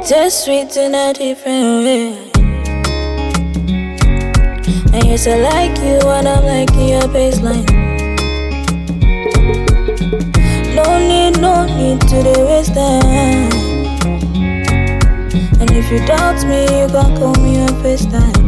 tastes sweet in a different way. And yes, I like you when I'm liking your baseline. No need to the waste time. And if you doubt me, you can call me on FaceTime.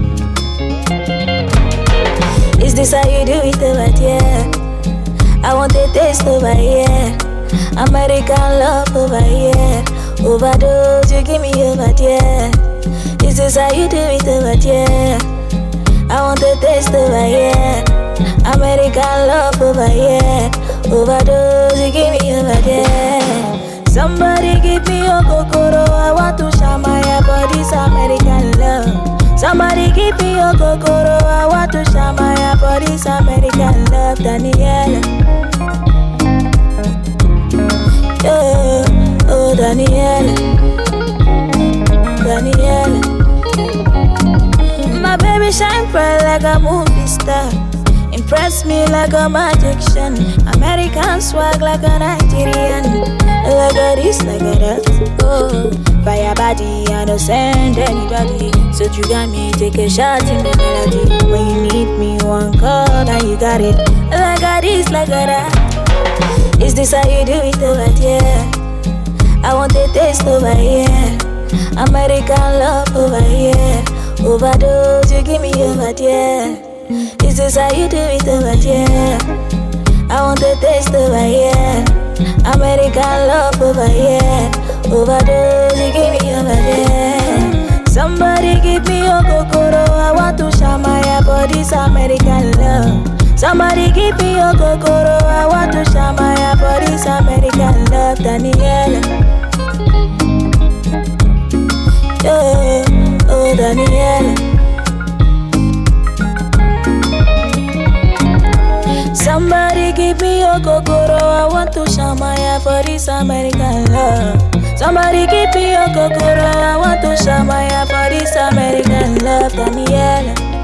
Is this how you do it over here? I want a taste over here. American love over here. Overdose, you give me over there. Is this how you do it over here? I want a taste over here. American love over here. Overdose, you give me over there. Somebody give me your kokoro. I want to shamaya for this American love. Somebody give me your kokoro. I want to shamaya for this American love. Daniela. Oh, Daniela. My baby shine bright like a movie star. Impress me like a magician. American swag like a Nigerian. Like a this, like a that. Oh, fire body, I don't send anybody. So you got me, take a shot in the melody. When you need me, one call and you got it. Like a this, like a that. Is this how you do it over here? I want a taste over here. American love over here. Overdose, you give me over there. Is this how you do it over here? I want a taste over here. American love over here. Overdose, you give me over there. Somebody give me your kokoro. I want to shamaya for this American love. Somebody give me your kokoro. I want to shamaya for this American love. Daniela. Oh, Daniela. Somebody give me your kokoro. I want to shamaya for this American love. Somebody give me your kokoro. I want to shamaya for this American love. Daniela.